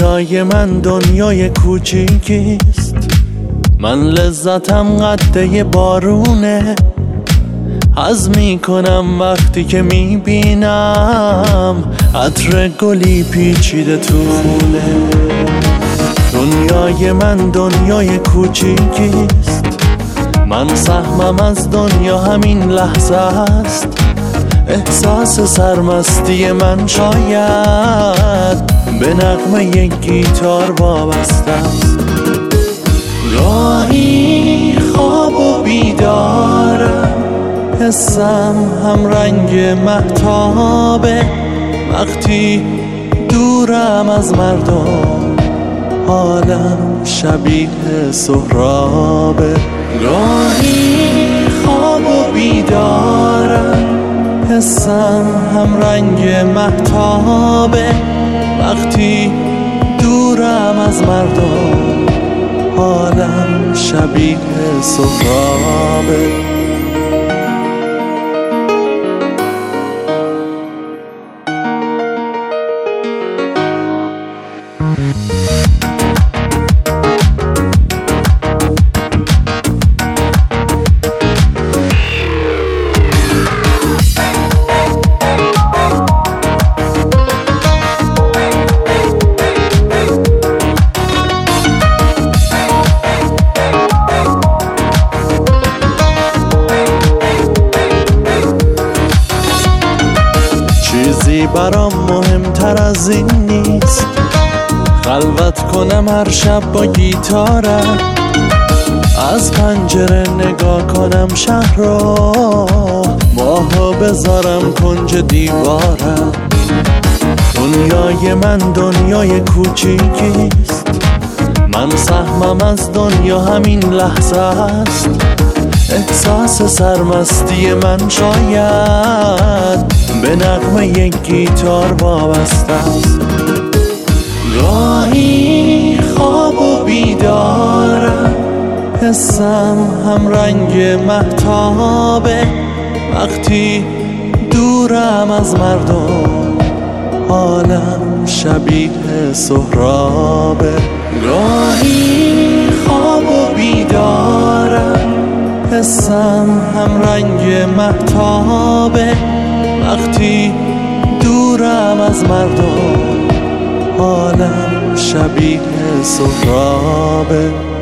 دنیای من دنیای کوچیکیست، من لذتم قده بارونه. حظ میکنم وقتی که میبینم عطر گلی پیچیده تو خونه. دنیای من دنیای کوچیکیست، من سهمم از دنیا همین لحظه است. احساس سرمستی من شاید به نغمه یک گیتار وابسته است. گاهی خواب و بیدارم، حسم هم رنگ مهتابه. وقتی دورم از مردم حالم شبیه سهرابه. گاهی خواب و بیدارم، حسم هم رنگ مهتابه. وقتی دورم از مردم حالم شبیه سهرابه. چیزی برام مهمتر از این نیست، خلوت کنم هر شب با گیتارم. از پنجره نگاه کنم شهر رو، ماهو بذارم کنج دیوارم. دنیای من دنیای کوچیکیست، من سهمم از دنیا همین لحظه است. احساس سرمستی من شاید به نغمه یک گیتار وابسته است. گاهی خواب و بیدارم، حسم هم رنگ مهتابه. وقتی دورم از مردم حالم شبیه سهرابه. گاهی خواب و بیدارم، حسم هم رنگ مهتابه. وقتی دورم از مردم حالم شبیه سهرابه.